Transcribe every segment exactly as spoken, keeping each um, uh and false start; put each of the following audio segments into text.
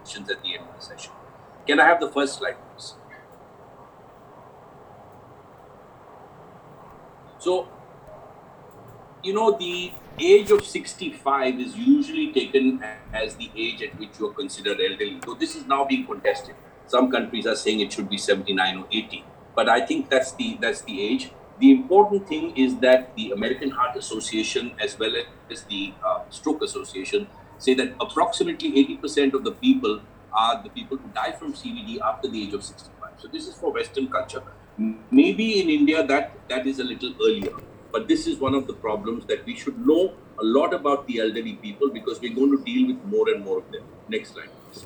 questions at the end of the session. Can I have the first slide, please? So, you know, the age of sixty-five is usually taken as the age at which you are considered elderly. So this is now being contested. Some countries are saying it should be seventy-nine or eighty, but I think that's the that's the age. The important thing is that the American Heart Association as well as the uh, Stroke Association say that approximately eighty percent of the people are the people who die from C V D after the age of sixty-five. So this is for Western culture. Maybe in India that that is a little earlier. But this is one of the problems that we should know a lot about the elderly people because we're going to deal with more and more of them. Next slide, please.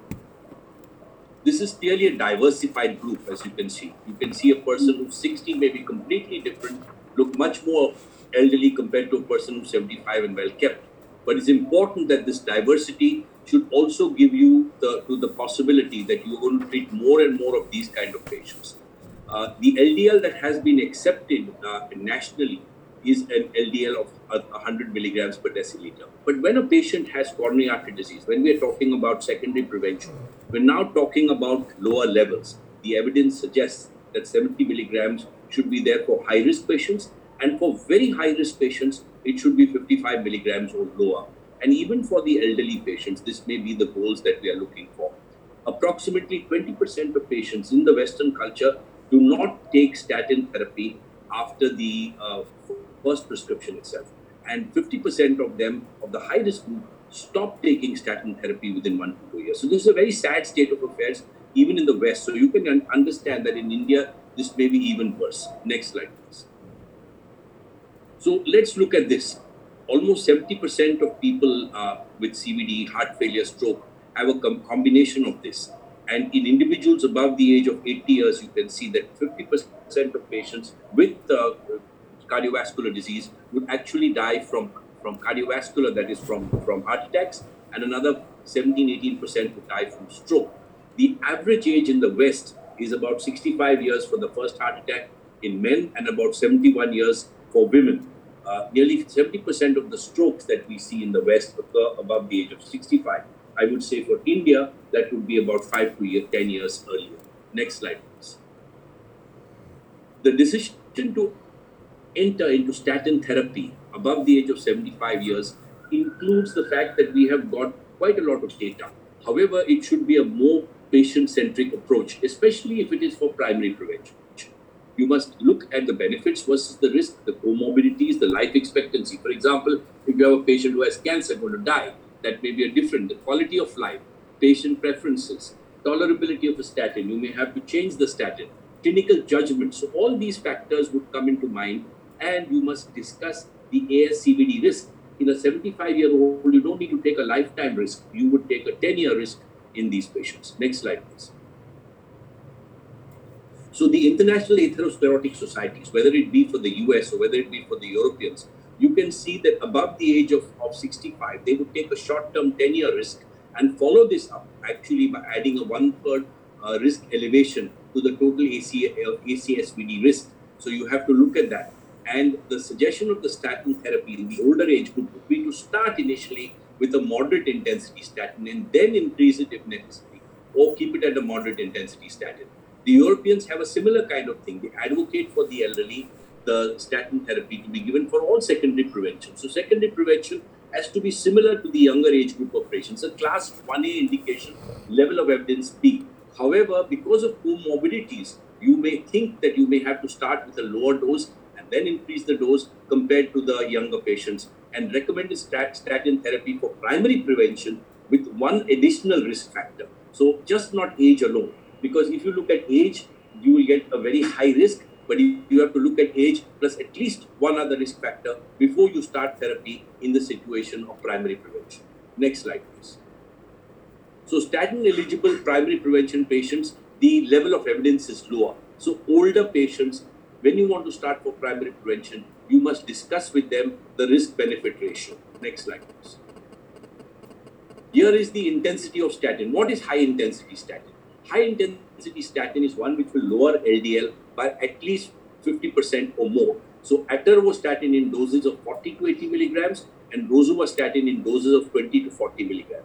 This is clearly a diversified group, as you can see. You can see a person who's sixty may be completely different, look much more elderly compared to a person who's seventy-five and well kept. But it's important that this diversity should also give you the, to the possibility that you're going to treat more and more of these kind of patients. Uh, the L D L that has been accepted uh, nationally is an L D L of one hundred milligrams per deciliter. But when a patient has coronary artery disease, when we are talking about secondary prevention, we're now talking about lower levels. The evidence suggests that seventy milligrams should be there for high-risk patients, and for very high-risk patients, it should be fifty-five milligrams or lower. And even for the elderly patients, this may be the goals that we are looking for. Approximately twenty percent of patients in the Western culture do not take statin therapy after the uh, first prescription itself. And fifty percent of them, of the high-risk group, stop taking statin therapy within one to two years. So this is a very sad state of affairs, even in the West. So you can un- understand that in India, this may be even worse. Next slide, please. So let's look at this. Almost seventy percent of people uh, with C V D, heart failure, stroke, have a com- combination of this. And in individuals above the age of eighty years, you can see that fifty percent of patients with uh, cardiovascular disease would actually die from, from cardiovascular, that is from, from heart attacks, and another seventeen to eighteen percent would die from stroke. The average age in the West is about sixty-five years for the first heart attack in men and about seventy-one years for women. Uh, nearly seventy percent of the strokes that we see in the West occur above the age of sixty-five. I would say for India, that would be about five to ten years earlier. Next slide, please. The decision to enter into statin therapy above the age of seventy-five years includes the fact that we have got quite a lot of data. However, it should be a more patient-centric approach, especially if it is for primary prevention. You must look at the benefits versus the risk, the comorbidities, the life expectancy. For example, if you have a patient who has cancer going to die, that may be a different, the quality of life, patient preferences, tolerability of a statin, you may have to change the statin, clinical judgment. So all these factors would come into mind, and you must discuss the A S C V D risk. In a seventy-five-year-old, you don't need to take a lifetime risk. You would take a ten-year risk in these patients. Next slide, please. So the international atherosclerotic societies, whether it be for the U S or whether it be for the Europeans, you can see that above the age of, of sixty-five, they would take a short-term ten-year risk and follow this up actually by adding a one-third uh, risk elevation to the total A C, uh, A C S V D risk. So you have to look at that. And the suggestion of the statin therapy in the older age group would be to start initially with a moderate intensity statin and then increase it if necessary, or keep it at a moderate intensity statin. The Europeans have a similar kind of thing. They advocate for the elderly the statin therapy to be given for all secondary prevention. So secondary prevention has to be similar to the younger age group of patients. A class one A indication, level of evidence B. However, because of comorbidities, you may think that you may have to start with a lower dose and then increase the dose compared to the younger patients, and recommend stat- statin therapy for primary prevention with one additional risk factor. So just not age alone. Because if you look at age, you will get a very high risk, but you have to look at age plus at least one other risk factor before you start therapy in the situation of primary prevention. Next slide, please. So statin eligible primary prevention patients, the level of evidence is lower. So older patients, when you want to start for primary prevention, you must discuss with them the risk-benefit ratio. Next slide, please. Here is the intensity of statin. What is high-intensity statin? High-intensity statin is one which will lower L D L by at least fifty percent or more. So atorvastatin in doses of forty to eighty milligrams and rosuvastatin in doses of twenty to forty milligrams.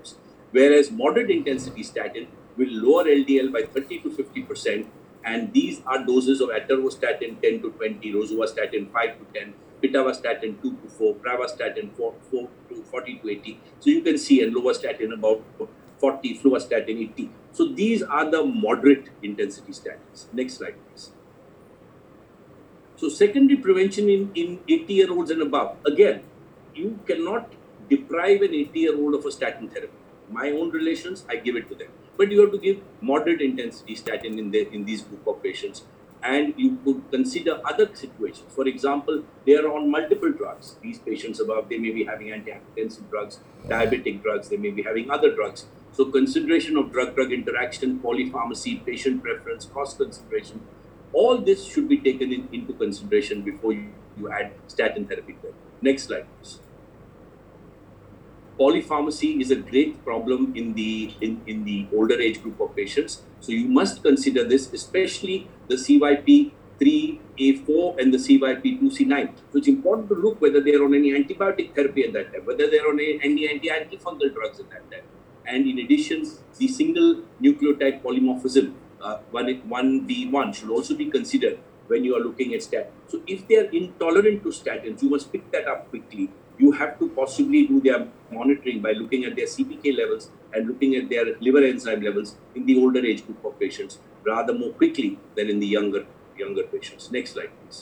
whereas moderate intensity statin will lower L D L by thirty to fifty percent, and these are doses of atorvastatin ten to twenty, rosuvastatin five to ten, pitavastatin two to four, pravastatin four, four to forty to eighty. So you can see, and lovastatin about forty, fluvastatin eighty. So these are the moderate intensity statins. Next slide, please. So secondary prevention in, in eighty-year-olds and above. Again, you cannot deprive an eighty-year-old of a statin therapy. My own relations, I give it to them. But you have to give moderate intensity statin in, the, in these group of patients. And you could consider other situations. For example, they are on multiple drugs. These patients above, they may be having antihypertensive drugs, diabetic drugs, they may be having other drugs. So consideration of drug-drug interaction, polypharmacy, patient preference, cost consideration, all this should be taken in, into consideration before you, you add statin therapy to them. Next slide, please. Polypharmacy is a great problem in the in, in the older age group of patients. So you must consider this, especially the C Y P three A four and the C Y P two C nine. So it's important to look whether they are on any antibiotic therapy at that time, whether they are on any anti-antifungal drugs at that time. And in addition, the single nucleotide polymorphism, uh, one B one, should also be considered when you are looking at statin. So if they are intolerant to statins, you must pick that up quickly. You have to possibly do their monitoring by looking at their C P K levels and looking at their liver enzyme levels in the older age group of patients rather more quickly than in the younger younger patients. Next slide, please.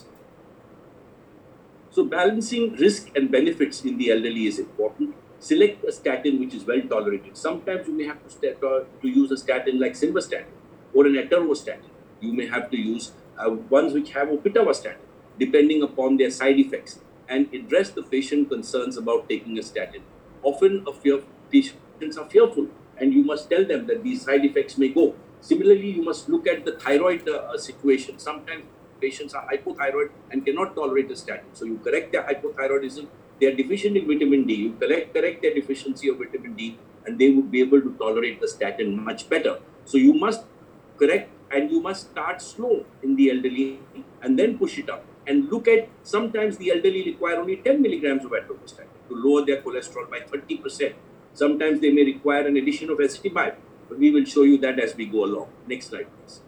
So balancing risk and benefits in the elderly is important. Select a statin which is well tolerated. Sometimes you may have to, stat- uh, to use a statin like simvastatin or an atorvastatin. You may have to use uh, ones which have pitavastatin, depending upon their side effects, and address the patient concerns about taking a statin. Often a fear, patients are fearful, and you must tell them that these side effects may go. Similarly, you must look at the thyroid uh, situation. Sometimes patients are hypothyroid and cannot tolerate a statin. So you correct their hypothyroidism. They are deficient in vitamin D. You correct, correct their deficiency of vitamin D, and they would be able to tolerate the statin much better. So you must correct, and you must start slow in the elderly and then push it up. And look at, sometimes the elderly require only ten milligrams of atorvastatin to lower their cholesterol by thirty percent. Sometimes they may require an addition of ezetimibe, but we will show you that as we go along. Next slide, please.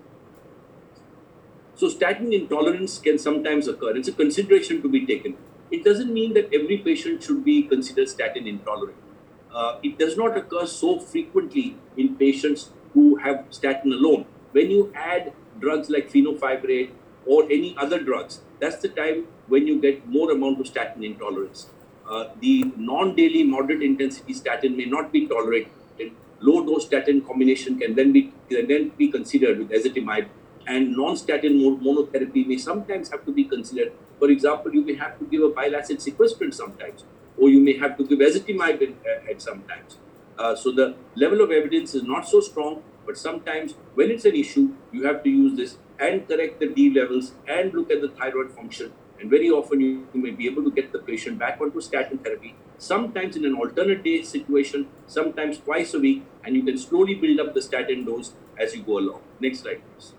So statin intolerance can sometimes occur. It's a consideration to be taken. It doesn't mean that every patient should be considered statin intolerant. Uh, it does not occur so frequently in patients who have statin alone. When you add drugs like fenofibrate or any other drugs, that's the time when you get more amount of statin intolerance. Uh, the non-daily moderate intensity statin may not be tolerated. Low dose statin combination can then be can then be considered with ezetimibe, and non-statin monotherapy may sometimes have to be considered. For example, you may have to give a bile acid sequestrant sometimes, or you may have to give ezetimibe at, at sometimes. Uh, so the level of evidence is not so strong, but sometimes when it's an issue, you have to use this and correct the D levels and look at the thyroid function. And very often you, you may be able to get the patient back onto statin therapy, sometimes in an alternate day situation, sometimes twice a week, and you can slowly build up the statin dose as you go along. Next slide, please.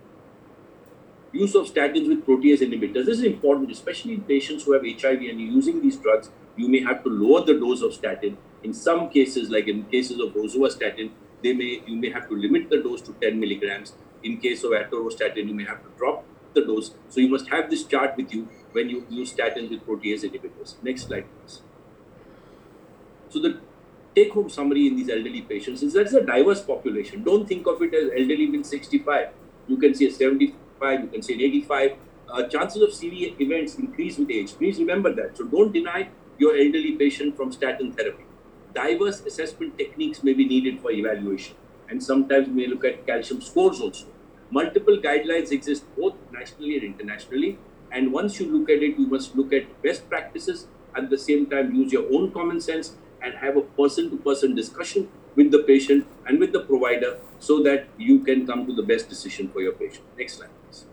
Use of statins with protease inhibitors. This is important, especially in patients who have H I V and you're using these drugs. You may have to lower the dose of statin. In some cases, like in cases of rosuvastatin, they may you may have to limit the dose to ten milligrams. In case of atorvastatin, you may have to drop the dose. So you must have this chart with you when you use statins with protease inhibitors. Next slide, please. So the take-home summary in these elderly patients is that's a diverse population. Don't think of it as elderly means sixty-five. You can see a seventy-five, you can say an eighty-five. Uh, chances of C V events increase with age. Please remember that. So don't deny your elderly patient from statin therapy. Diverse assessment techniques may be needed for evaluation, and sometimes we may look at calcium scores also. Multiple guidelines exist both nationally and internationally, and once you look at it, you must look at best practices, at the same time use your own common sense and have a person-to-person discussion with the patient and with the provider so that you can come to the best decision for your patient. Next slide, please.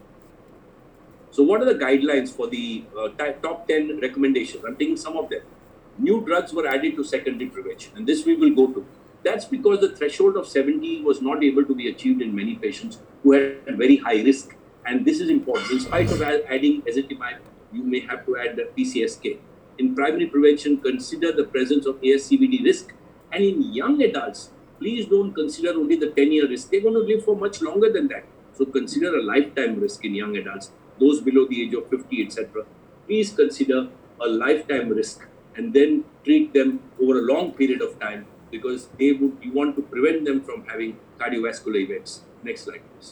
So what are the guidelines for the uh, top ten recommendations? I'm taking some of them. New drugs were added to secondary prevention, and this we will go to. That's because the threshold of seventy was not able to be achieved in many patients who had very high risk. And this is important. In spite of adding ezetimibe, you may have to add the P C S K. In primary prevention, consider the presence of A S C V D risk And in young adults, please don't consider only the ten-year risk. They're going to live for much longer than that. So consider a lifetime risk in young adults, those below the age of fifty, et cetera. Please consider a lifetime risk and then treat them over a long period of time, because they would you want to prevent them from having cardiovascular events. Next slide, please.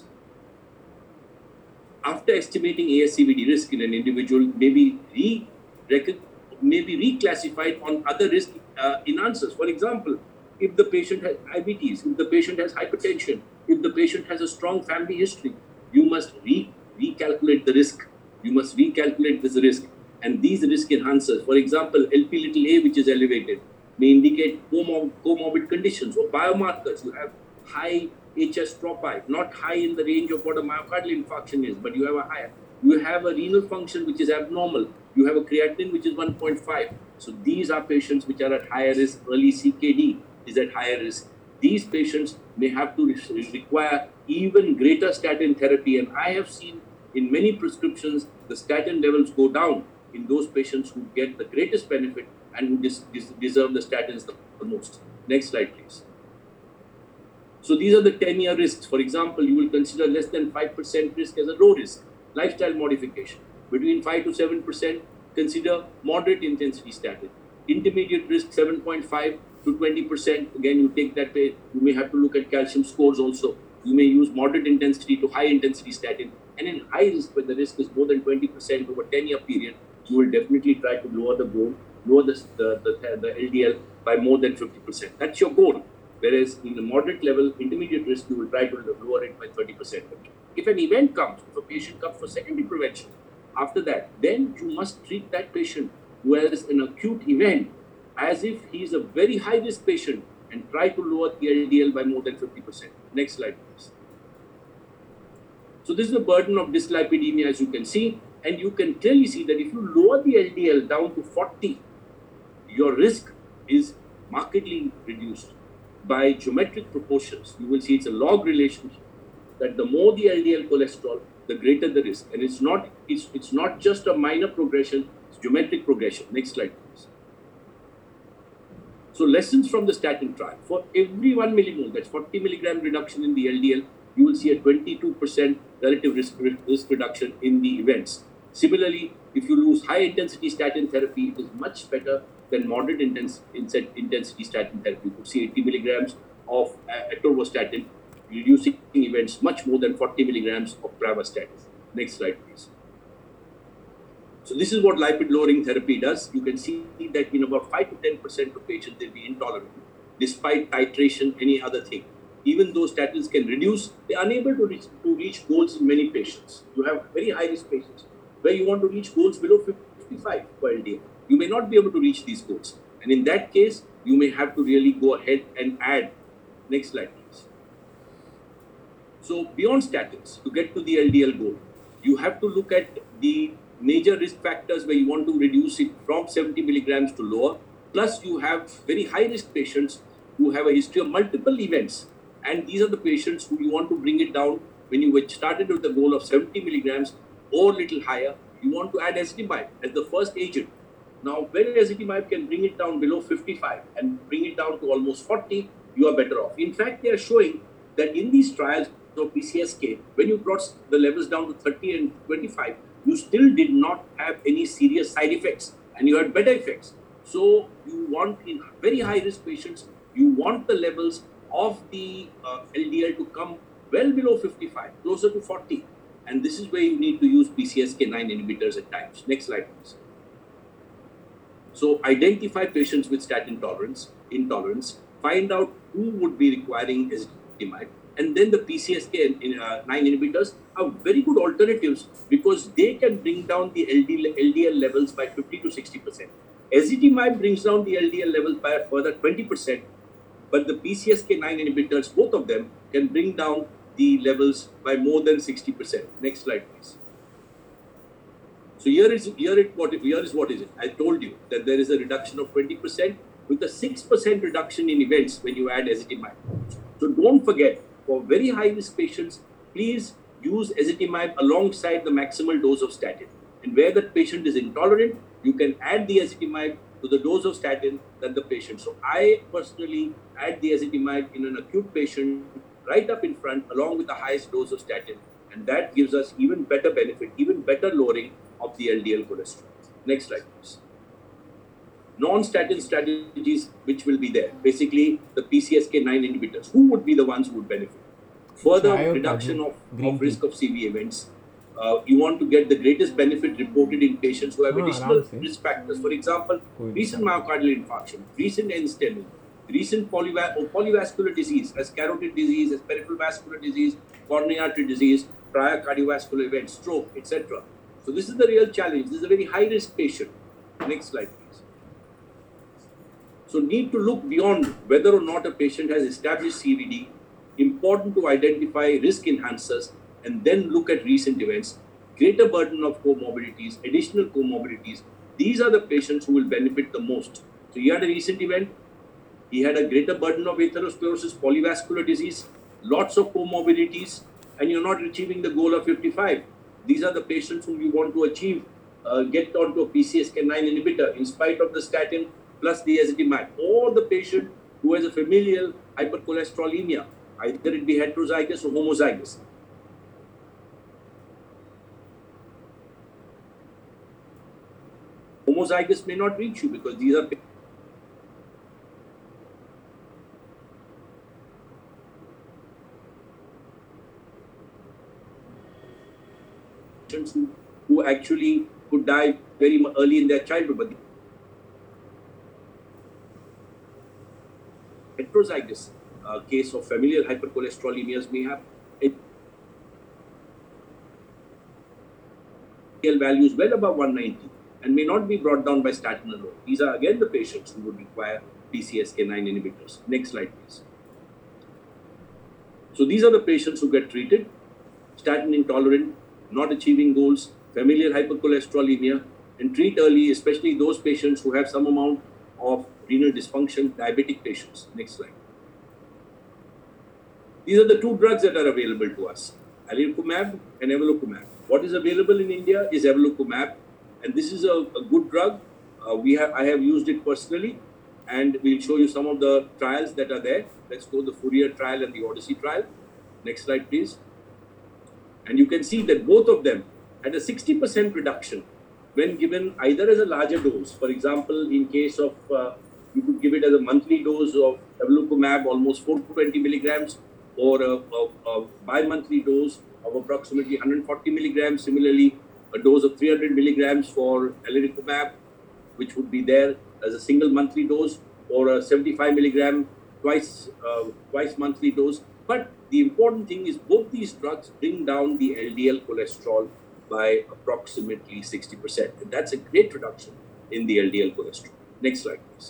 After estimating A S C V D risk in an individual, may be, re may be reclassified on other risk uh, enhancers. For example, if the patient has diabetes, if the patient has hypertension, if the patient has a strong family history, you must re recalculate the risk. You must recalculate this risk. And these risk enhancers, for example, L P little a, which is elevated, may indicate comor comorbid conditions or biomarkers. You have high H S tropi, not high in the range of what a myocardial infarction is, but you have a higher. You have a renal function which is abnormal. You have a creatinine which is one point five. So these are patients which are at higher risk. Early C K D is at higher risk. These patients may have to re require even greater statin therapy. And I have seen in many prescriptions, the statin levels go down in those patients who get the greatest benefit and who des des deserve the statins the most. Next slide, please. So these are the ten-year risks. For example, you will consider less than five percent risk as a low risk. Lifestyle modification. Between five to seven percent, consider moderate intensity statin. Intermediate risk, seven point five to twenty percent. Again, you take that way. You may have to look at calcium scores also. You may use moderate intensity to high intensity statin. And in high risk, when the risk is more than twenty percent over ten-year period, you will definitely try to lower the goal, lower the, the, the, the L D L by more than fifty percent. That's your goal. Whereas in the moderate level, intermediate risk, you will try to lower it by thirty percent. If an event comes, if a patient comes for secondary prevention, after that, then you must treat that patient who has an acute event as if he is a very high risk patient and try to lower the L D L by more than fifty percent. Next slide, please. So this is the burden of dyslipidemia, as you can see, and you can clearly see that if you lower the L D L down to forty, your risk is markedly reduced by geometric proportions. You will see it's a log relationship, that the more the L D L cholesterol, the greater the risk. And it's not, it's, it's not just a minor progression, it's geometric progression. Next slide, please. So lessons from the statin trial. For every one millimole, that's forty milligram reduction in the L D L, you will see a twenty-two percent relative risk, risk reduction in the events. Similarly, if you lose high intensity statin therapy, it is much better than moderate intense, intensity statin therapy. You could see eighty milligrams of uh, atorvastatin, reducing events much more than forty milligrams of pravastatin. Next slide, please. So this is what lipid lowering therapy does. You can see that in about five to ten percent of patients, they'll be intolerant, despite titration, any other thing. Even though statins can reduce, they're unable to reach, to reach goals in many patients. You have very high risk patients where you want to reach goals below fifty-five per L D L. You may not be able to reach these goals. And in that case, you may have to really go ahead and add. Next slide, please. So beyond statins, to get to the L D L goal, you have to look at the major risk factors where you want to reduce it from seventy milligrams to lower. Plus, you have very high risk patients who have a history of multiple events. And these are the patients who you want to bring it down when you started with the goal of seventy milligrams or little higher. You want to add ezetimibe as the first agent. Now, when ezetimibe can bring it down below fifty-five and bring it down to almost forty, you are better off. In fact, they are showing that in these trials of P C S K, when you brought the levels down to thirty and twenty-five, you still did not have any serious side effects and you had better effects. So you want, in very high risk patients, you want the levels of the uh, L D L to come well below fifty-five, closer to forty. And this is where you need to use P C S K nine inhibitors at times. Next slide, please. So identify patients with statin tolerance, intolerance, find out who would be requiring ezetimibe, and then the P C S K nine inhibitors are very good alternatives because they can bring down the L D L levels by fifty to sixty percent. Ezetimibe brings down the L D L levels by a further twenty percent, but the P C S K nine inhibitors, both of them, can bring down the levels by more than sixty percent. Next slide, please. So here is, here, it, what, here is what is it. I told you that there is a reduction of twenty percent with a six percent reduction in events when you add ezetimibe. So don't forget, for very high risk patients, please use ezetimibe alongside the maximal dose of statin. And where that patient is intolerant, you can add the ezetimibe to the dose of statin than the patient. So I personally add the ezetimibe in an acute patient right up in front along with the highest dose of statin, and that gives us even better benefit, even better lowering of the L D L cholesterol. Next slide, please. Non-statin strategies which will be there. Basically, the P C S K nine inhibitors. Who would be the ones who would benefit? Further Chai or reduction kaju? of, Green of risk tea. of C V events. Uh, you want to get the greatest benefit reported in patients who have हाँ additional आराम से risk factors. For example, कोई recent दिक्कत myocardial infarction, recent end-stage, recent polyva- or polyvascular disease, as carotid disease, as peripheral vascular disease, coronary artery disease, prior cardiovascular events, stroke, et cetera. So this is the real challenge. This is a very high-risk patient. Next slide, please. So need to look beyond whether or not a patient has established C V D. Important to identify risk enhancers and then look at recent events, greater burden of comorbidities, additional comorbidities. These are the patients who will benefit the most. So he had a recent event, he had a greater burden of atherosclerosis, polyvascular disease, lots of comorbidities, and you're not achieving the goal of fifty-five. These are the patients whom you want to achieve, uh, get onto a P C S K nine inhibitor in spite of the statin plus the ezetimibe, or the patient who has a familial hypercholesterolemia, either it be heterozygous or homozygous. Homozygous may not reach you because these are patients who, who actually could die very early in their childhood. But the heterozygous uh, case of familial hypercholesterolemias may have L D L values well above one ninety and may not be brought down by statin alone. These are again the patients who would require P C S K nine inhibitors. Next slide, please. So these are the patients who get treated, statin intolerant, not achieving goals, familial hypercholesterolemia, and treat early, especially those patients who have some amount of renal dysfunction, diabetic patients. Next slide. These are the two drugs that are available to us, alirocumab and evolocumab. What is available in India is evolocumab, and this is a, a good drug. Uh, we have I have used it personally, and we'll show you some of the trials that are there. Let's go to the Fourier trial and the Odyssey trial. Next slide, please. And you can see that both of them had a sixty percent reduction when given either as a larger dose. For example, in case of, uh, you could give it as a monthly dose of evolocumab, almost four hundred twenty milligrams, or a, a, a bi-monthly dose of approximately one hundred forty milligrams. Similarly, a dose of three hundred milligrams for alirocumab, which would be there as a single monthly dose, or a seventy-five milligram twice uh, twice monthly dose. But the important thing is both these drugs bring down the L D L cholesterol by approximately sixty percent. And that's a great reduction in the L D L cholesterol. Next slide, please.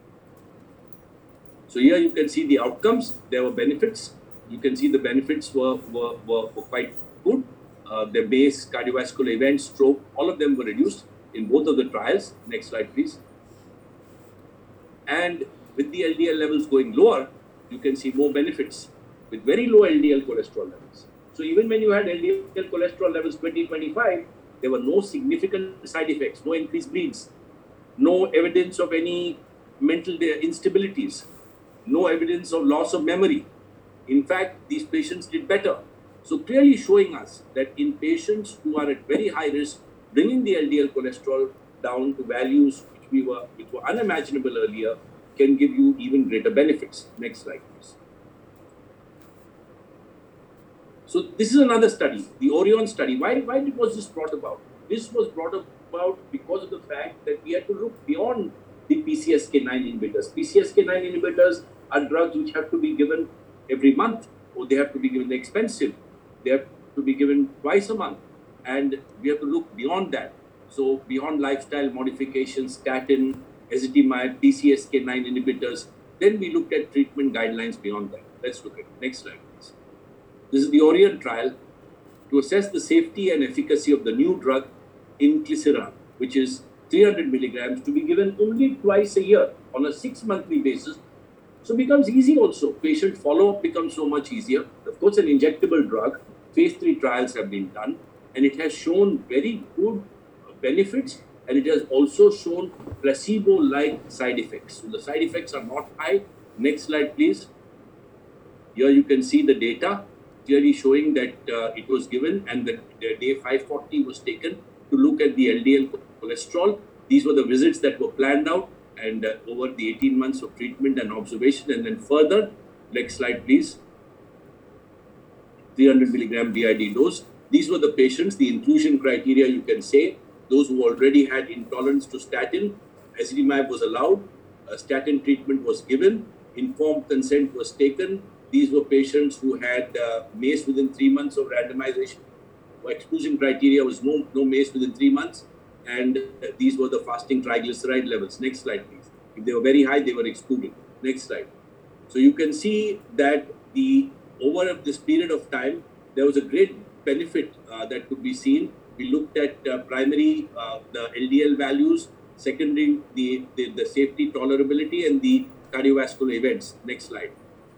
So here you can see the outcomes. There were benefits. You can see the benefits were, were, were, were quite good. Uh, the base cardiovascular events, stroke, all of them were reduced in both of the trials. Next slide, please. And with the L D L levels going lower, you can see more benefits with very low L D L cholesterol levels. So even when you had L D L cholesterol levels twenty, twenty-five, there were no significant side effects, no increased bleeds, no evidence of any mental instabilities, no evidence of loss of memory. In fact, these patients did better. So clearly showing us that in patients who are at very high risk, bringing the L D L cholesterol down to values which we were which were unimaginable earlier can give you even greater benefits. Next slide, please. So this is another study, the Orion study. Why, why was this brought about? This was brought about because of the fact that we had to look beyond the P C S K nine inhibitors. P C S K nine inhibitors are drugs which have to be given every month, or they have to be given expensive. They have to be given twice a month. And we have to look beyond that. So beyond lifestyle modifications, statin, ezetimibe, P C S K nine inhibitors, then we looked at treatment guidelines beyond that. Let's look at it. Next slide, please. This is the Orion trial to assess the safety and efficacy of the new drug inclisiran, which is three hundred milligrams, to be given only twice a year on a six-monthly basis. So it becomes easy also. Patient follow-up becomes so much easier. Of course, an injectable drug, phase three trials have been done, and it has shown very good benefits and it has also shown placebo-like side effects. So the side effects are not high. Next slide, please. Here you can see the data clearly showing that uh, it was given and that the day five forty was taken to look at the L D L cholesterol. These were the visits that were planned out and uh, over the eighteen months of treatment and observation. And then further, next slide, please. three hundred milligram B I D dose. These were the patients, the inclusion criteria, you can say, those who already had intolerance to statin. Ezetimibe was allowed, uh, statin treatment was given, informed consent was taken. These were patients who had uh, MACE within three months of randomization. For exclusion criteria was no, no MACE within three months, and uh, these were the fasting triglyceride levels. Next slide, please. If they were very high, they were excluded. Next slide. So you can see that the over this period of time, there was a great benefit uh, that could be seen. We looked at uh, primary, uh, the L D L values, secondary, the, the, the safety, tolerability, and the cardiovascular events. Next slide.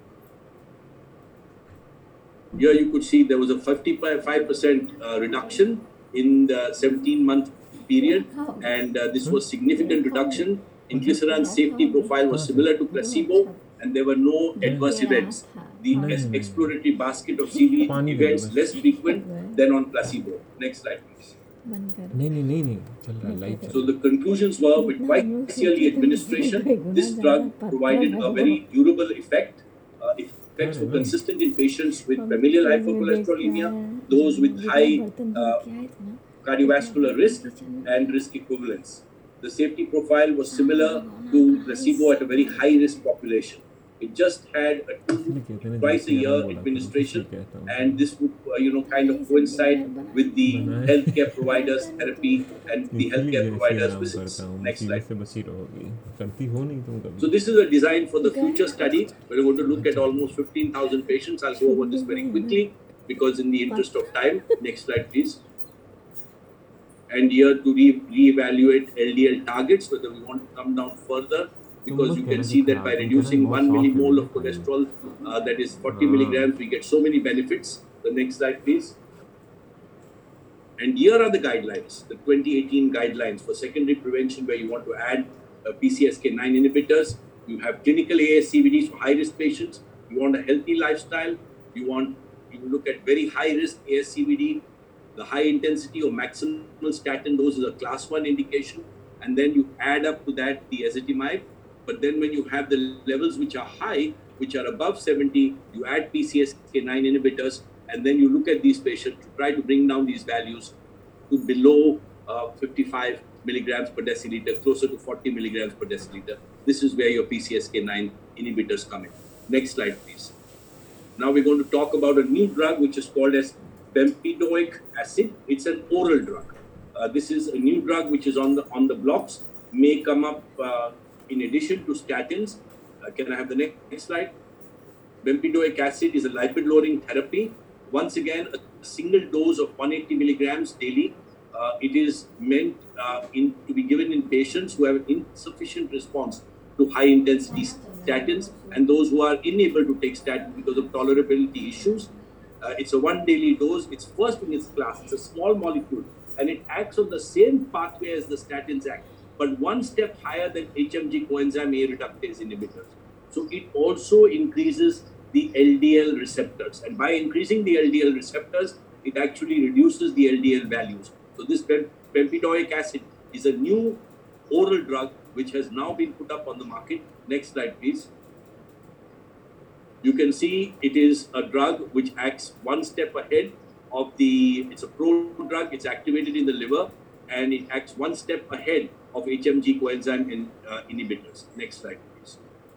Here you could see there was a fifty-five percent uh, reduction in the seventeen month period, and uh, this was significant reduction. Inclisiran safety profile was similar to placebo, and there were no adverse events. The exploratory basket of C V events less frequent than on placebo. Next slide, please. नहीं नहीं नहीं नहीं चल रहा light So the conclusions were with twice yearly administration, this drug provided a very durable effect. Uh, effects were consistent in patients with familial hypercholesterolemia, those with high uh, cardiovascular risk and risk equivalence. The safety profile was similar to placebo at a very high risk population. It just had a two, twice a year administration, and this would uh, you know kind of coincide with the healthcare providers therapy and the healthcare providers visits. Next slide. So this is a design for the future study. We're going to look at almost fifteen thousand patients. I'll go over this very quickly because in the interest of time. Next slide, please. And here to re reevaluate L D L targets, whether we want to come down further, because you can see that by reducing one millimole of cholesterol, uh, that is forty milligrams, we get so many benefits. The next slide, please. And here are the guidelines, the twenty eighteen guidelines for secondary prevention, where you want to add uh, P C S K nine inhibitors. You have clinical A S C V Ds for high-risk patients. You want a healthy lifestyle. You want you look at very high-risk A S C V D. The high intensity or maximal statin dose is a class one indication. And then you add up to that the ezetimibe. But then when you have the levels which are high, which are above seventy, you add P C S K nine inhibitors. And then you look at these patients to try to bring down these values to below uh, fifty-five milligrams per deciliter, closer to forty milligrams per deciliter. This is where your P C S K nine inhibitors come in. Next slide, please. Now we're going to talk about a new drug which is called as bempedoic acid. It's an oral drug. Uh, this is a new drug which is on the on the blocks, may come up uh, in addition to statins. Uh, can I have the next, next slide? Bempedoic acid is a lipid-lowering therapy. Once again, a single dose of one hundred eighty milligrams daily. Uh, it is meant uh, in, to be given in patients who have insufficient response to high-intensity statins and those who are unable to take statin because of tolerability issues. Uh, it's a one daily dose. It's first in its class. It's a small molecule, and it acts on the same pathway as the statins act, but one step higher than H M G coenzyme A reductase inhibitors. So it also increases the L D L receptors, and by increasing the L D L receptors, it actually reduces the L D L values. So this bempedoic acid is a new oral drug which has now been put up on the market. Next slide, please. You can see it is a drug which acts one step ahead of the, it's a pro-drug, it's activated in the liver, and it acts one step ahead of H M G coenzyme in, uh, inhibitors. Next slide, please.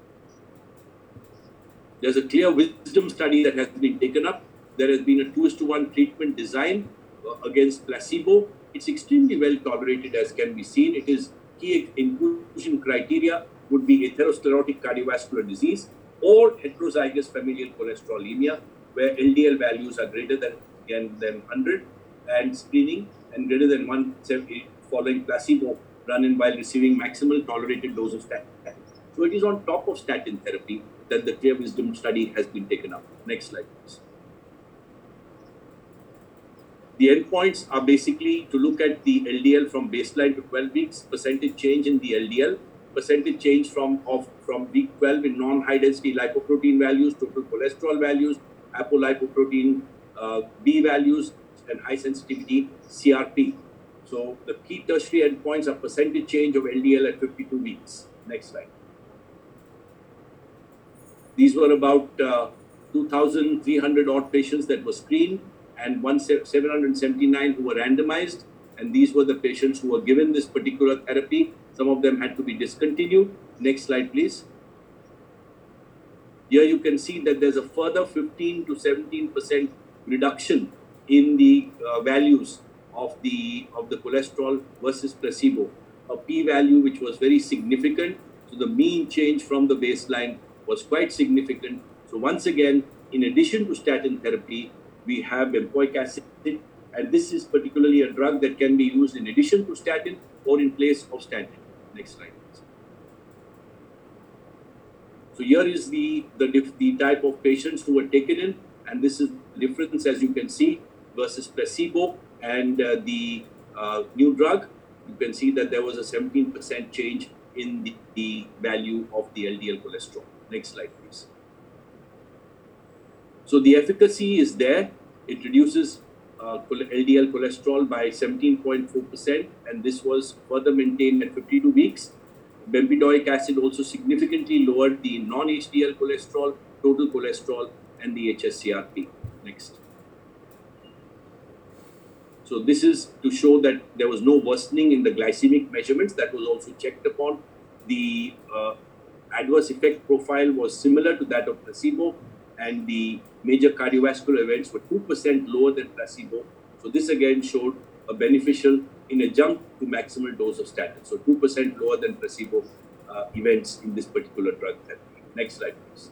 There's a clear wisdom study that has been taken up. There has been a two is to one treatment design uh, against placebo. It's extremely well tolerated, as can be seen. It is key inclusion criteria would be atherosclerotic cardiovascular disease or heterozygous familial cholesterolemia, where L D L values are greater than, than one hundred, and screening, and greater than one seventy following placebo run-in while receiving maximal tolerated dose of statin. So it is on top of statin therapy that the clear wisdom study has been taken up. Next slide, please. The endpoints are basically to look at the L D L from baseline to twelve weeks, percentage change in the L D L, percentage change from of from week twelve in non-high density lipoprotein values, total cholesterol values, apolipoprotein uh, B values, and high sensitivity C R P. So the key tertiary endpoints are percentage change of L D L at fifty-two weeks. Next slide. These were about uh, two thousand three hundred odd patients that were screened and seven hundred seventy-nine who were randomized. And these were the patients who were given this particular therapy. Some of them had to be discontinued. Next slide, please. Here you can see that there's a further fifteen to seventeen percent reduction in the uh, values of the of the cholesterol versus placebo. A p-value which was very significant. So the mean change from the baseline was quite significant. So once again, in addition to statin therapy, we have bempedoic acid, and this is particularly a drug that can be used in addition to statin or in place of statin. Next slide, please. So here is the, the, the type of patients who were taken in, and this is the difference, as you can see, versus placebo and uh, the uh, new drug. You can see that there was a seventeen percent change in the, the value of the L D L cholesterol. Next slide, please. So the efficacy is there. It reduces uh, L D L cholesterol by seventeen point four percent, and this was further maintained at fifty-two weeks. Bempedoic acid also significantly lowered the non-H D L cholesterol, total cholesterol, and the H S C R P. Next. So this is to show that there was no worsening in the glycemic measurements. That was also checked upon. The uh, adverse effect profile was similar to that of placebo, and the major cardiovascular events were two percent lower than placebo. So this again showed a beneficial in a jump to maximal dose of statin. So two percent lower than placebo uh, events in this particular drug therapy. Next slide, please.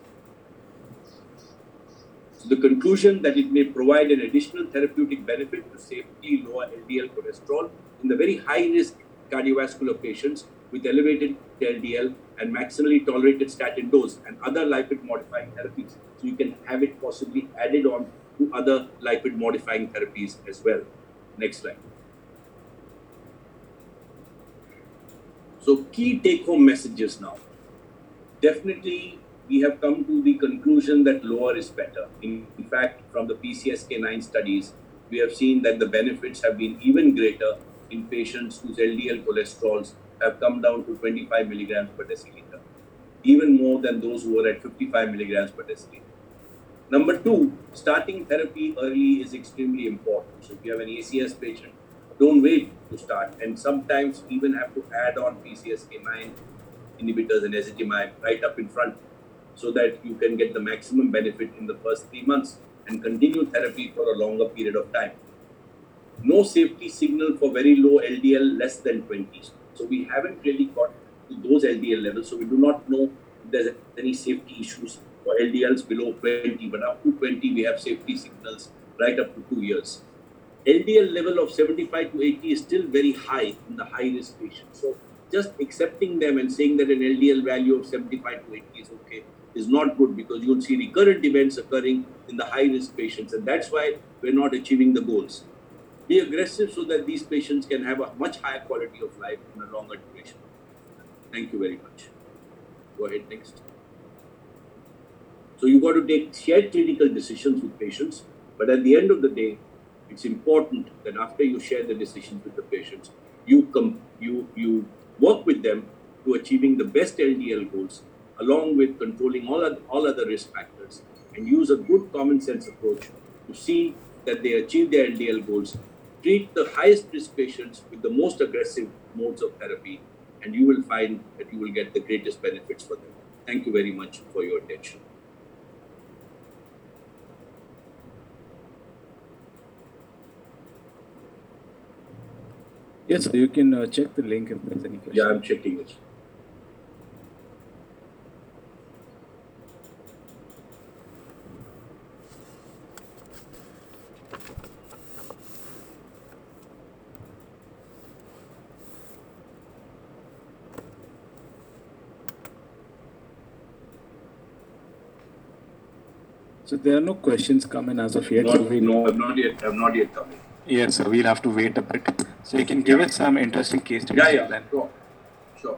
So the conclusion that it may provide an additional therapeutic benefit to safely lower L D L cholesterol in the very high risk cardiovascular patients with elevated L D L and maximally tolerated statin dose and other lipid modifying therapies. So you can have it possibly added on to other lipid modifying therapies as well. Next slide. So key take home messages now. Definitely we have come to the conclusion that lower is better. In, in fact, from the P C S K nine studies, we have seen that the benefits have been even greater in patients whose L D L cholesterols have come down to twenty-five milligrams per deciliter, even more than those who are at fifty-five milligrams per deciliter. Number two, starting therapy early is extremely important. So if you have an A C S patient, don't wait to start, and sometimes even have to add on P C S K nine inhibitors and ezetimibe right up in front, so that you can get the maximum benefit in the first three months and continue therapy for a longer period of time. No safety signal for very low L D L less than twenty. So we haven't really got to those L D L levels, so we do not know if there's any safety issues for L D Ls below twenty, but up to twenty we have safety signals right up to two years. L D L level of seventy-five to eighty is still very high in the high risk patients. So just accepting them and saying that an L D L value of seventy-five to eighty is okay is not good, because you'll see recurrent events occurring in the high risk patients, and that's why we're not achieving the goals. Be aggressive so that these patients can have a much higher quality of life in a longer duration. Thank you very much. Go ahead, next. So you got to take shared clinical decisions with patients, but at the end of the day, it's important that after you share the decisions with the patients, you come, you you work with them to achieving the best L D L goals, along with controlling all other, all other risk factors, and use a good common sense approach to see that they achieve their L D L goals. Treat the highest risk patients with the most aggressive modes of therapy, and you will find that you will get the greatest benefits for them. Thank you very much for your attention. Yes, so you can uh, check the link if there's any question. Yeah, I'm checking it. So there are no questions coming as of yet. Not, so we no, I've not yet, I've not yet come in. Yes, sir. We'll have to wait a bit. So you can give Yeah. us some interesting case studies Yeah, till yeah, then. sure, sure.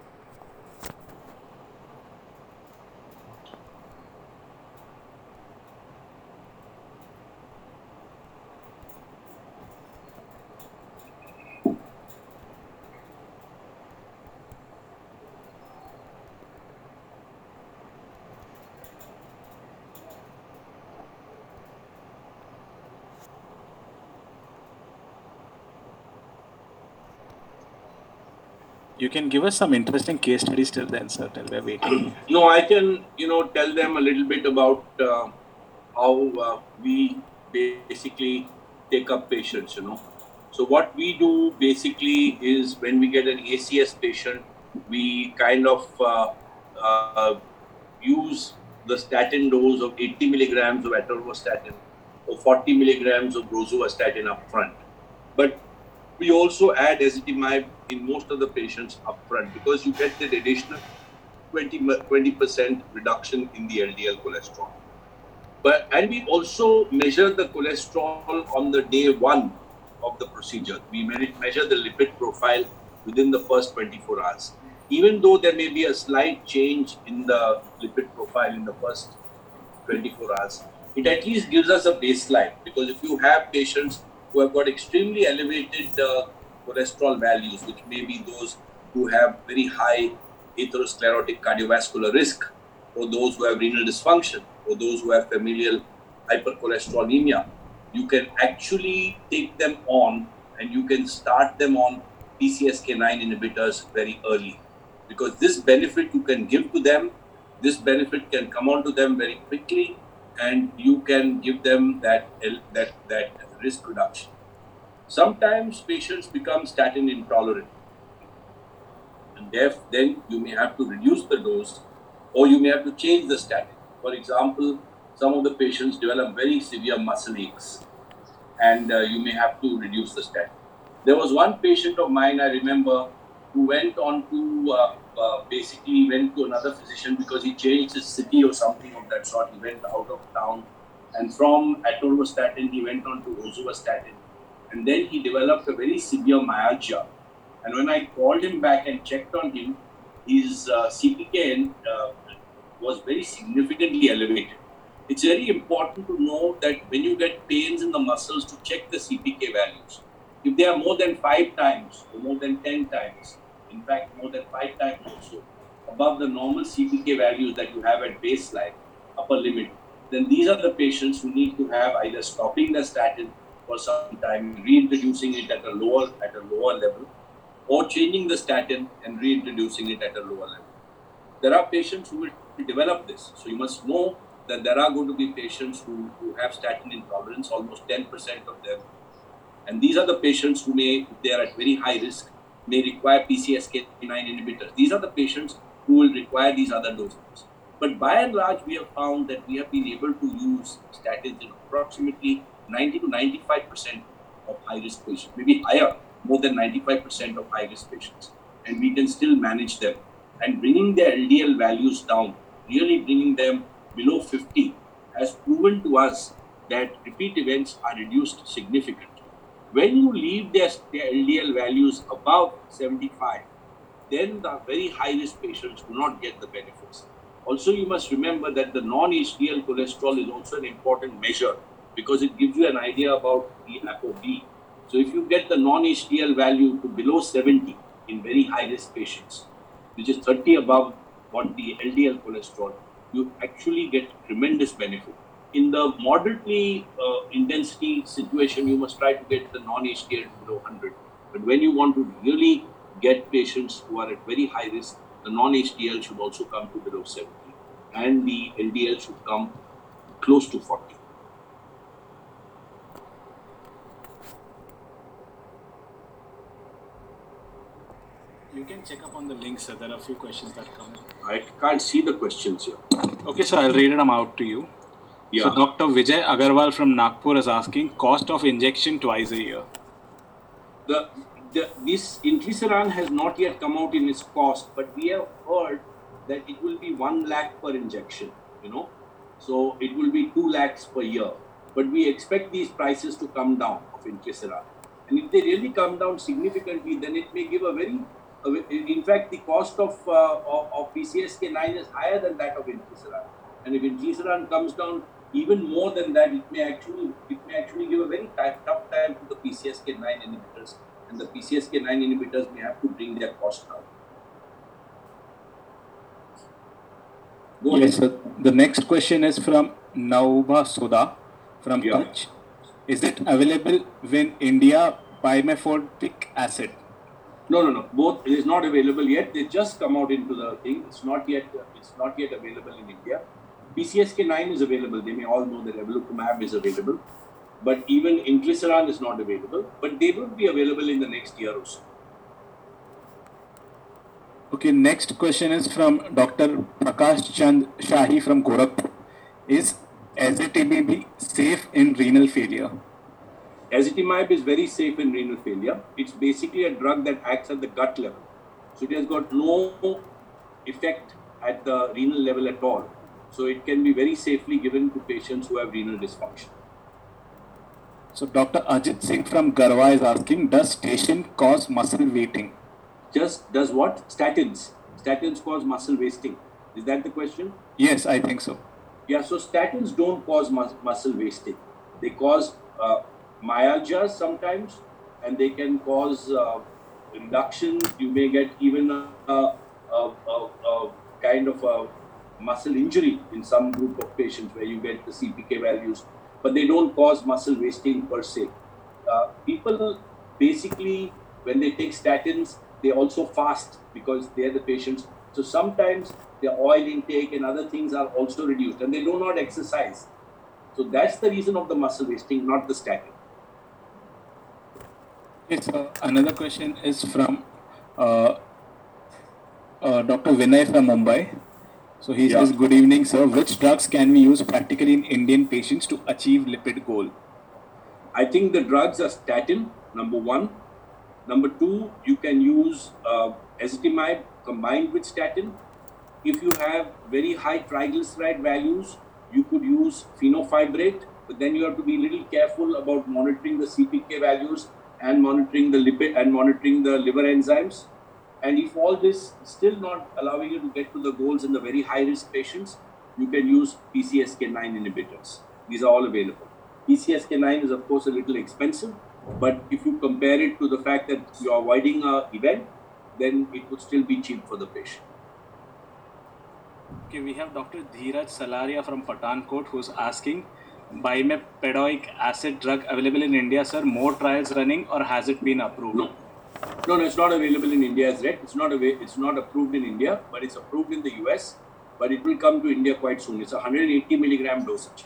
You can give us some interesting case studies till then, sir, till we're waiting. No, I can, you know, tell them a little bit about uh, how uh, we basically take up patients, you know. So what we do basically is when we get an A C S patient, we kind of uh, uh, use the statin dose of eighty milligrams of atorvastatin or forty milligrams of rosuvastatin up front. But we also add ezetimibe in most of the patients upfront because you get that additional twenty percent reduction in the L D L cholesterol. But and we also measure the cholesterol on the day one of the procedure. We measure the lipid profile within the first twenty-four hours. Even though there may be a slight change in the lipid profile in the first twenty-four hours, it at least gives us a baseline. Because if you have patients who have got extremely elevated uh, cholesterol values, which may be those who have very high atherosclerotic cardiovascular risk, or those who have renal dysfunction, or those who have familial hypercholesterolemia, you can actually take them on and you can start them on P C S K nine inhibitors very early. Because this benefit you can give to them, this benefit can come onto them very quickly, and you can give them that that that risk reduction. Sometimes patients become statin intolerant, and theref- then you may have to reduce the dose, or you may have to change the statin. For example, some of the patients develop very severe muscle aches, and uh, you may have to reduce the statin. There was one patient of mine I remember who went on to uh, uh, basically went to another physician because he changed his city or something of that sort. He went out of town, and from atorvastatin he went on to rosuvastatin, and then he developed a very severe myalgia. And when I called him back and checked on him, his uh, C P K uh, was very significantly elevated. It's very important to know that when you get pains in the muscles, to check the C P K values. If they are more than five times or more than ten times, in fact, more than five times also, above the normal C P K values that you have at baseline, upper limit, then these are the patients who need to have either stopping the statin for some time, reintroducing it at a lower at a lower level, or changing the statin and reintroducing it at a lower level. There are patients who will develop this. So you must know that there are going to be patients who, who have statin intolerance, almost ten percent of them. And these are the patients who may, if they are at very high risk, may require P C S K nine inhibitors. These are the patients who will require these other doses. But by and large, we have found that we have been able to use statins in approximately ninety to ninety-five percent of high risk patients, maybe higher, more than ninety-five percent of high risk patients. And we can still manage them. And bringing their L D L values down, really bringing them below fifty, has proven to us that repeat events are reduced significantly. When you leave their, their L D L values above seventy-five, then the very high risk patients do not get the benefits. Also, you must remember that the non H D L cholesterol is also an important measure because it gives you an idea about the ApoB. So, if you get the non H D L value to below seventy in very high risk patients, which is thirty above what the L D L cholesterol, you actually get tremendous benefit. In the moderately uh, intensity situation, you must try to get the non H D L to below one hundred. But when you want to really get patients who are at very high risk, the non H D L should also come to below seventy, and the L D L should come close to forty. You can check up on the link, sir. There are a few questions that come in. I can't see the questions here. Okay, so I'll read them out to you. Yeah. So Doctor Vijay Agarwal from Nagpur is asking cost of injection twice a year. The, the this inclisiran has not yet come out in its cost, but we have heard that it will be one lakh per injection. You know, so it will be two lakhs per year. but we expect these prices to come down of inclisiran. And if they really come down significantly, then it may give a very, in fact, the cost of, uh, of, of P C S K nine is higher than that of inclisiran. And if inclisiran comes down even more than that, it may actually it may actually give a very tough, tough time to the P C S K nine inhibitors, and the P C S K nine inhibitors may have to bring their cost down. Go yes, sir. The next question is from Nauba Soda from yeah. Kutch. Is it available when India bimethortic acid? No, no, no. Both it is not available yet. They just come out into the thing. It's not yet. It's not yet available in India. P C S K nine is available. They may all know that Evolocumab is available, but even inclisiran is not available. But they will be available in the next year or so. Okay. Next question is from Doctor Prakash Chand Shahi from Gorakhpur. Is ezetimibe safe in renal failure? Ezetimibe is very safe in renal failure. It's basically a drug that acts at the gut level. So it has got no effect at the renal level at all. So it can be very safely given to patients who have renal dysfunction. So Doctor Ajit Singh from Garhwa is asking, does statin cause muscle wasting? Just does what? Statins. Statins cause muscle wasting. Is that the question? Yes, I think so. Yeah, so statins don't cause mus muscle wasting. They cause uh, myalgia sometimes, and they can cause uh, reduction. You may get even a, a, a, a, a kind of a muscle injury in some group of patients where you get the C P K values, but they don't cause muscle wasting per se. Uh, people basically, when they take statins, they also fast because they're the patients. So sometimes their oil intake and other things are also reduced, and they do not exercise. So that's the reason of the muscle wasting, not the statin. Okay, so another question is from uh, uh, Doctor Vinay from Mumbai. So he yeah. says, good evening, sir. Which drugs can we use practically in Indian patients to achieve lipid goal? I think the drugs are statin, number one. Number two, you can use uh, ezetimibe combined with statin. If you have very high triglyceride values, you could use fenofibrate, but then you have to be a little careful about monitoring the C P K values and monitoring the lipid and monitoring the liver enzymes. And if all this is still not allowing you to get to the goals in the very high-risk patients, you can use P C S K nine inhibitors. These are all available. P C S K nine is, of course, a little expensive, but if you compare it to the fact that you are avoiding an event, then it would still be cheap for the patient. Okay, we have Doctor Dheeraj Salaria from Pathankot who's asking, bimethortic acid drug available in India, sir? More trials running, or has it been approved? No. No, no, it's not available in India as yet. It's not it's not approved in India, but it's approved in the U S. But it will come to India quite soon. It's a one hundred eighty milligram dosage.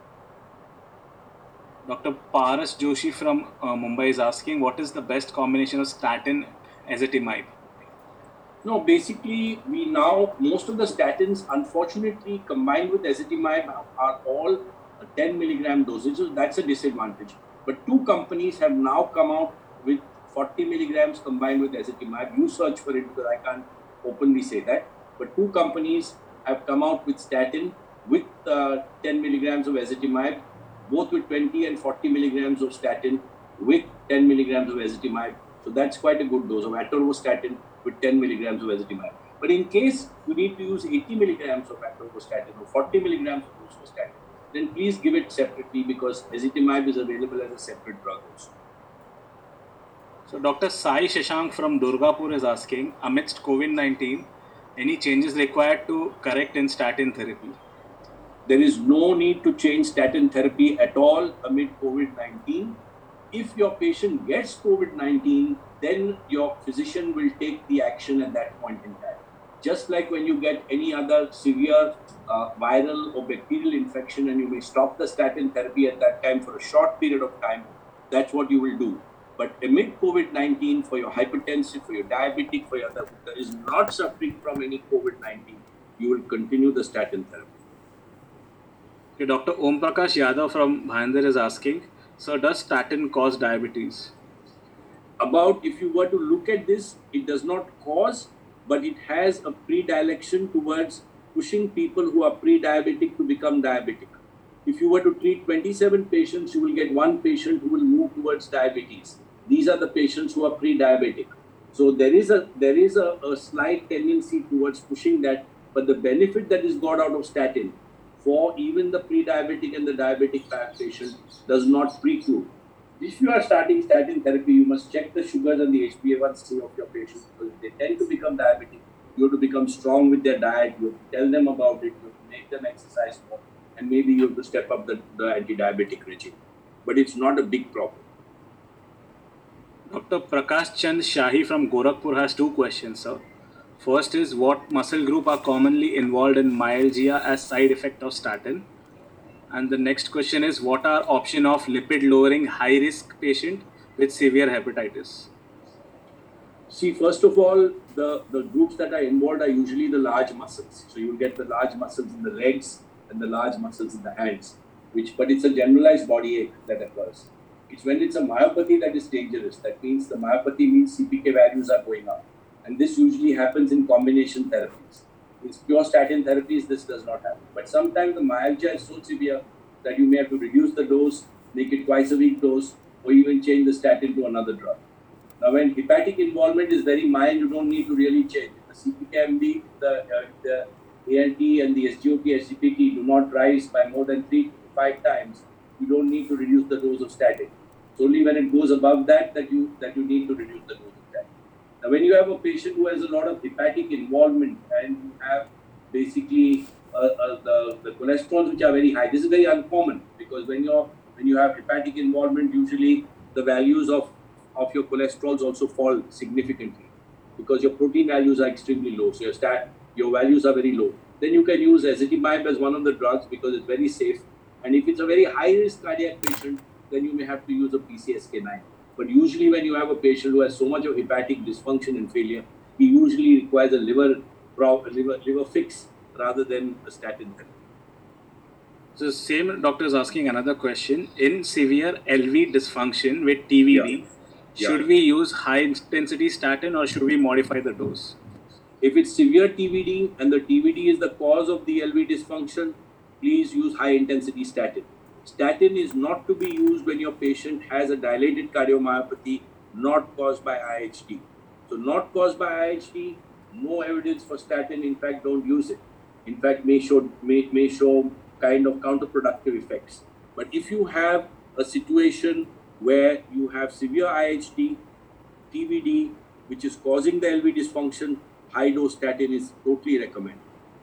Doctor Paras Joshi from uh, Mumbai is asking, what is the best combination of statin ezetimibe? No, basically, we now, most of the statins, unfortunately, combined with ezetimibe are all ten milligram dosages. That's a disadvantage. But two companies have now come out with forty milligrams combined with ezetimibe. You search for it because I can't openly say that. But two companies have come out with statin with uh, ten milligrams of ezetimibe, both with twenty and forty milligrams of statin with ten milligrams of ezetimibe. So that's quite a good dose of atorvastatin with ten milligrams of ezetimibe. But in case you need to use eighty milligrams of atorvastatin or forty milligrams of rosuvastatin, then please give it separately because ezetimibe is available as a separate drug also. So Doctor Sai Shashank from Durgapur is asking, amidst COVID nineteen, any changes required to correct in statin therapy? There is no need to change statin therapy at all amid COVID nineteen. If your patient gets COVID nineteen, then your physician will take the action at that point in time. Just like when you get any other severe uh, viral or bacterial infection and you may stop the statin therapy at that time for a short period of time, that's what you will do. But amid COVID nineteen, for your hypertensive, for your diabetic, for your other, that is not suffering from any COVID nineteen, you will continue the statin therapy. Okay, Doctor Om Prakash Yadav from Bhander is asking, so does statin cause diabetes? About, if you were to look at this, it does not cause, but it has a predilection towards pushing people who are pre-diabetic to become diabetic. If you were to treat twenty-seven patients, you will get one patient who will move towards diabetes. These are the patients who are pre-diabetic. So there is a there is a, a slight tendency towards pushing that, but the benefit that is got out of statin for even the pre-diabetic and the diabetic patient does not preclude. If you are starting statin therapy, you must check the sugars and the H b A one C of your patients, because if they tend to become diabetic, you have to become strong with their diet, you have to tell them about it, you have to make them exercise more, and maybe you have to step up the, the anti-diabetic regime. But it's not a big problem. Doctor Prakash Chand Shahi from Gorakhpur has two questions, sir. First is, what muscle group are commonly involved in myalgia as side effect of statin? And the next question is, what are option of lipid lowering high risk patient with severe hepatitis? See, first of all, the, the groups that are involved are usually the large muscles. So you get the large muscles in the legs and the large muscles in the hands, which, but it's a generalized body ache that occurs. It's when it's a myopathy that is dangerous. That means the myopathy means C P K values are going up. And this usually happens in combination therapies. In pure statin therapies, this does not happen. But sometimes the myalgia is so severe that you may have to reduce the dose, make it twice a week dose, or even change the statin to another drug. Now, when hepatic involvement is very mild, you don't need to really change. The C P K M B, the, uh, the A L T and the S G O T, S G P T do not rise by more than three to five times. You don't need to reduce the dose of statin. It's only when it goes above that that you that you need to reduce the dose of statin. Now, when you have a patient who has a lot of hepatic involvement and you have basically uh, uh, the, the cholesterols which are very high, this is very uncommon, because when you're when you have hepatic involvement, usually the values of of your cholesterols also fall significantly, because your protein values are extremely low. So your stat, your values are very low. Then you can use ezetimibe as one of the drugs because it's very safe. And if it's a very high risk cardiac patient, then you may have to use a P C S K nine. But usually when you have a patient who has so much of hepatic dysfunction and failure, he usually requires a liver, liver, liver fix rather than a statin therapy. So same doctor is asking another question. In severe L V dysfunction with T V D, yeah. should yeah. we use high intensity statin or should we modify the dose? If it's severe T V D and the T V D is the cause of the L V dysfunction, please use high intensity statin. Statin is not to be used when your patient has a dilated cardiomyopathy not caused by I H T. So not caused by I H T, no evidence for statin. In fact, don't use it. In fact, may show, may, may show kind of counterproductive effects. But if you have a situation where you have severe I H T, T V D, which is causing the L V dysfunction, high dose statin is totally recommended.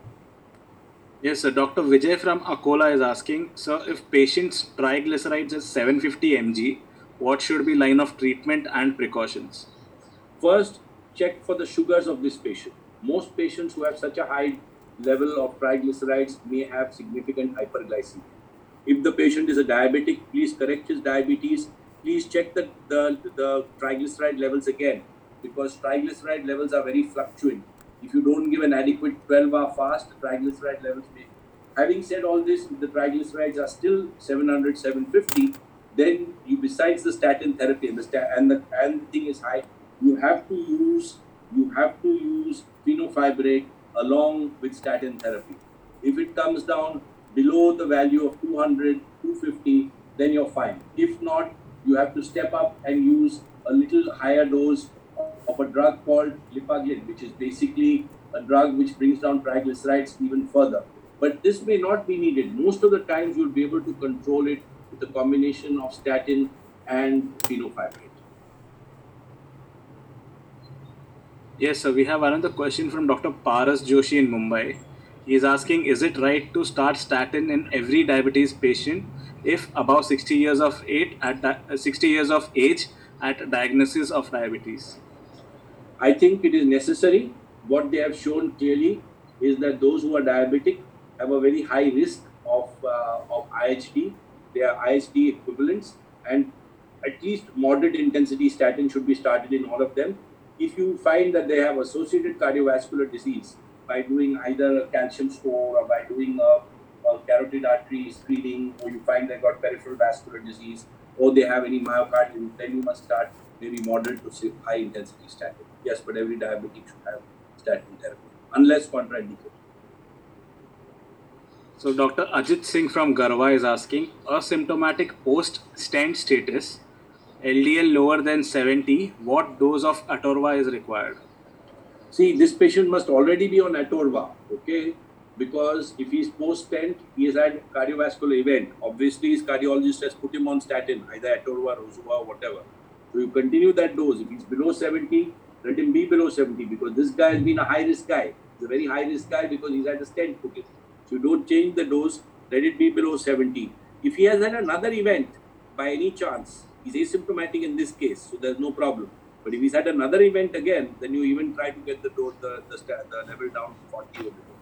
Yes, sir. Doctor Vijay from Akola is asking, sir, if patient's triglycerides is seven hundred fifty milligrams, what should be line of treatment and precautions? First, check for the sugars of this patient. Most patients who have such a high level of triglycerides may have significant hyperglycemia. If the patient is a diabetic, please correct his diabetes. Please check the, the, the triglyceride levels again, because triglyceride levels are very fluctuant. If you don't give an adequate twelve hour fast, the triglyceride levels may. Having said all this, if the triglycerides are still seven hundred, seven fifty, then you, besides the statin therapy and the sta- and the and the thing is high, you have to use you have to use fenofibrate along with statin therapy. If it comes down below the value of two hundred, two fifty, then you're fine. If not, you have to step up and use a little higher dose of a drug called lipaglyn, which is basically a drug which brings down triglycerides even further. But this may not be needed. Most of the times you'll be able to control it with a combination of statin and fenofibrate. Yes, sir. We have another question from Doctor Paras Joshi in Mumbai. He is asking, is it right to start statin in every diabetes patient if above sixty years of age at di- sixty years of age at diagnosis of diabetes? I think it is necessary. What they have shown clearly is that those who are diabetic have a very high risk of, uh, of I H T. They are I H T equivalents, and at least moderate intensity statin should be started in all of them. If you find that they have associated cardiovascular disease by doing either a calcium score or by doing a, a carotid artery screening, or you find they've got peripheral vascular disease, or they have any myocardium, then you must start maybe moderate to high intensity statin. Yes, but every diabetic should have statin therapy, unless contraindicated. So Doctor Ajit Singh from Garwa is asking, asymptomatic post-stent status, L D L lower than seventy, what dose of Atorva is required? See, this patient must already be on Atorva, okay? Because if he's post-stent, he has had cardiovascular event. Obviously, his cardiologist has put him on statin, either Atorva, Rozua, whatever. So you continue that dose. If he's below seventy, let him be below seventy, because this guy has been a high-risk guy. He's a very high-risk guy because he's had a stent put in. So you don't change the dose, let it be below seventy. If he has had another event, by any chance, he's asymptomatic in this case, so there's no problem. But if he's had another event again, then you even try to get the dose, the, the, the level down to forty or below.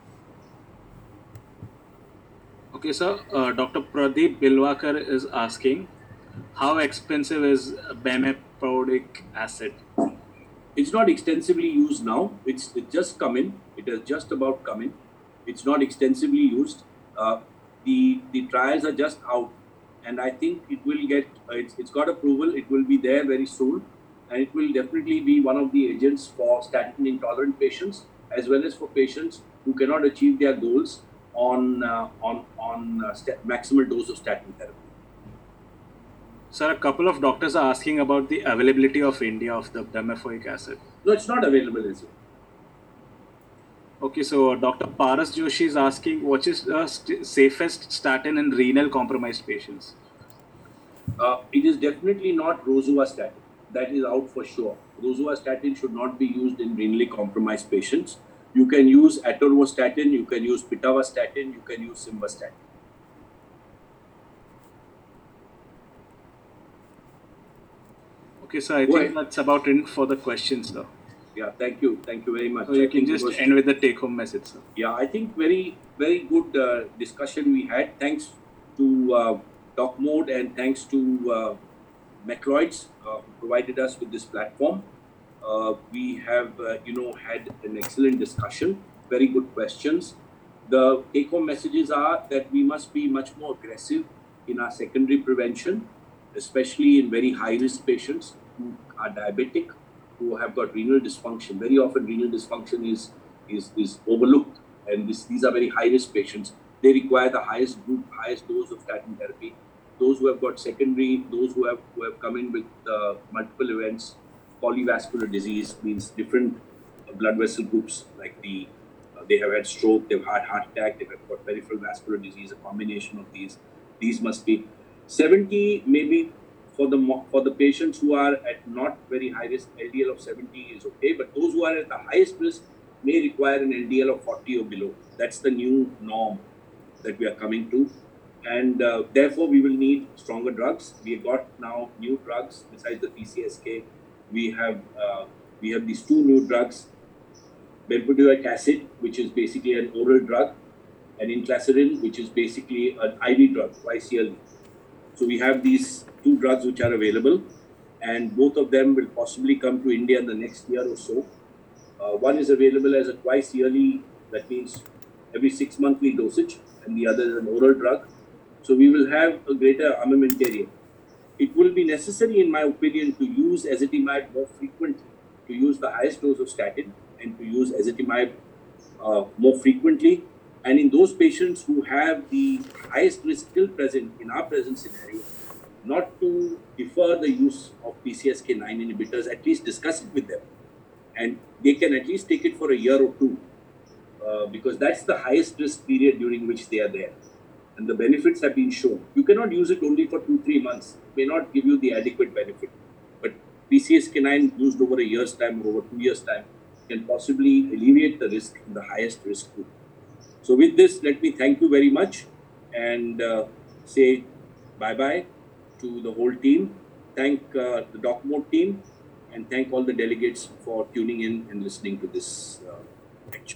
Okay, sir. Uh, Doctor Pradeep Bilwakar is asking, how expensive is bempedoic acid? It's not extensively used now. It's, it's just come in. It has just about come in. It's not extensively used. Uh, the the trials are just out, and I think it will get. Uh, it's, it's got approval. It will be there very soon, and it will definitely be one of the agents for statin intolerant patients as well as for patients who cannot achieve their goals on uh, on on uh, st- maximal dose of statin therapy. Sir, a couple of doctors are asking about the availability of India of the bempedoic acid. No, it's not available as yet. Okay, so Doctor Paras Joshi is asking, what is the st- safest statin in renal compromised patients? Uh, it is definitely not rosuvastatin. That is out for sure. Rosuvastatin should not be used in renally compromised patients. You can use atorvastatin, you can use pitavastatin, you can use simvastatin. Okay, so I Go think ahead. that's about it for the questions, sir. Yeah, thank you. Thank you very much. So you I can think it just was- end with the take-home message, sir. Yeah, I think very, very good uh, discussion we had. Thanks to uh, Doc Mode and thanks to uh, Macloids uh, who provided us with this platform. Uh, we have, uh, you know, had an excellent discussion, very good questions. The take-home messages are that we must be much more aggressive in our secondary prevention, especially in very high-risk patients who are diabetic, who have got renal dysfunction. Very often, renal dysfunction is is, is overlooked, and this, these are very high-risk patients. They require the highest group, highest dose of statin therapy. Those who have got secondary, those who have who have come in with uh, multiple events, polyvascular disease means different blood vessel groups, like the uh, they have had stroke, they've had heart attack, they've got peripheral vascular disease. A combination of these, these must be seventy maybe for the for the patients who are at not very high risk. L D L of seventy is okay, but those who are at the highest risk may require an L D L of forty or below. That's the new norm that we are coming to, and uh, therefore we will need stronger drugs. We have got now new drugs besides the P C S K. We have uh, we have these two new drugs, bempedoic acid, which is basically an oral drug, and inclisiran, which is basically an I V drug, twice yearly. So we have these two drugs which are available, and both of them will possibly come to India in the next year or so. Uh, one is available as a twice yearly, that means every six monthly dosage, and the other is an oral drug. So we will have a greater armamentarium. It will be necessary, in my opinion, to use ezetimibe more frequently, to use the highest dose of statin, and to use ezetimibe uh, more frequently. And in those patients who have the highest risk still present in our present scenario, not to defer the use of P C S K nine inhibitors, at least discuss it with them. And they can at least take it for a year or two, uh, because that's the highest risk period during which they are there. And the benefits have been shown. You cannot use it only for two, three months. It may not give you the adequate benefit. But P C S K nine used over a year's time or over two years' time can possibly alleviate the risk in the highest risk group. So with this, let me thank you very much and uh, say bye-bye to the whole team. Thank uh, the DocMode team and thank all the delegates for tuning in and listening to this uh, lecture.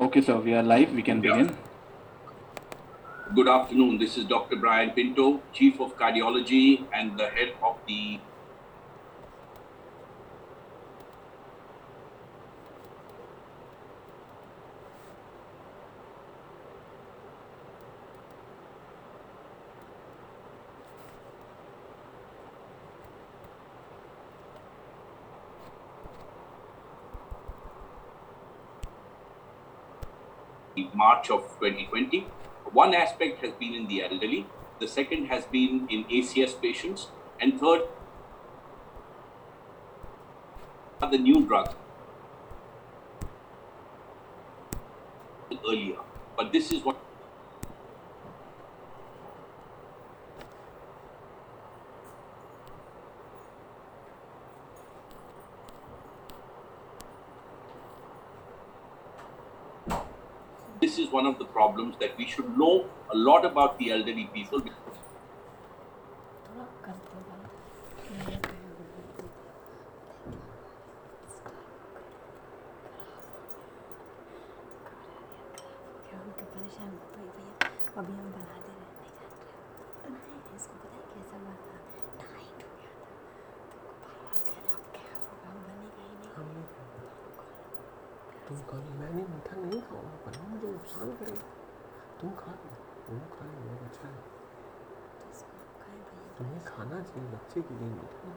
Okay, sir, we are live. We can Yeah. begin. Good afternoon. This is Doctor Brian Pinto, Chief of Cardiology and the head of the March of twenty twenty. One aspect has been in the elderly, the second has been in A C S patients, and third are the new drugs earlier. But this is what this is one of the problems that we should know a lot about the elderly people. अभी हम बना दे रहे नहीं जान रहे नहीं इसको पता है कैसा हुआ था टाइट हो गया था तुमको क्या होगा बनेगा ही नहीं तुम खा लो मैं नहीं मीठा नहीं खाऊंगा पर मुझे नुकसान करेगा तुम खा लो तुम खा लो बहुत अच्छा है तुम्हें खाना चाहिए बच्चे के लिए मीठा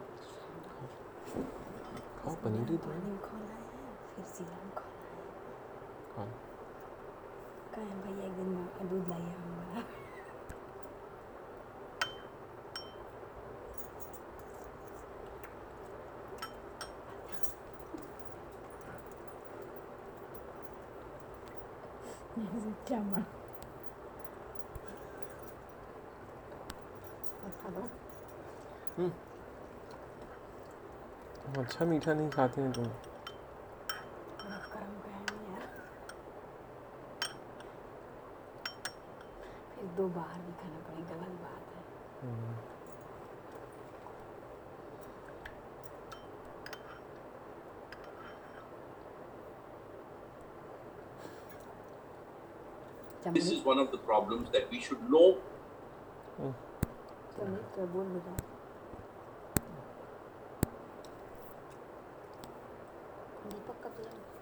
खाओ पनीर ही दो खोला है फिर सीरम खोला है खा लो कहें भैया एक दिन दूध लाइए हमारा चमन तुम अच्छा मीठा नहीं खाते हैं तुम गरम पहन यार फिर दो बाहर भी खाना पड़ेगा गलत बात है This is one of the problems that we should know. चलिए तो बोल बेटा दीपक का प्लान